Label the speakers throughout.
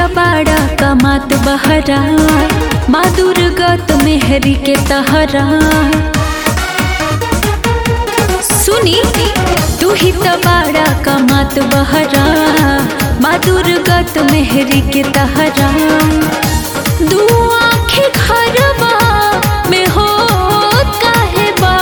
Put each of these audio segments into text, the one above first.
Speaker 1: बाड़ा कमात बहरा, माँ दुर्गत मेहरी के तहरा। सुनी तू ही बाड़ा कमात बहरा, माँ दुर्गत मेहरी के तहरा। दू आँखें घरवा में हो काहे बा,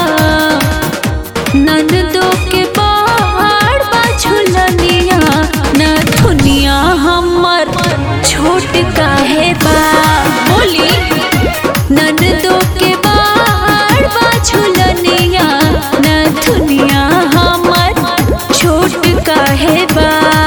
Speaker 1: नंदो के बाड़ बा झुलनिया, न दुनिया हमर छोट काहे बा। बोली नंदो के बाड़ बा झुलनिया, न दुनिया हमर छोट काहे बा।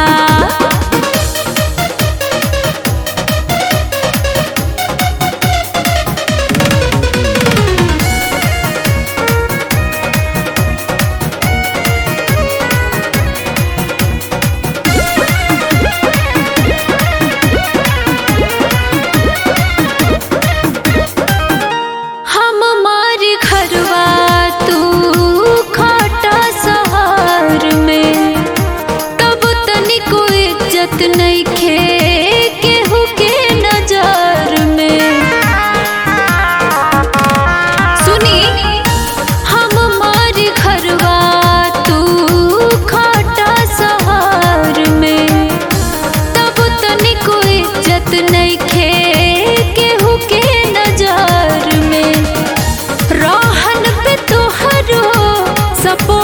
Speaker 1: नइखे केहू के नजर में। सुनी हम मारी घरवा तू खाटा शहर में, तब तनिको इज्जत नइखे केहू के नजर में। रहन पे तोहरो सपो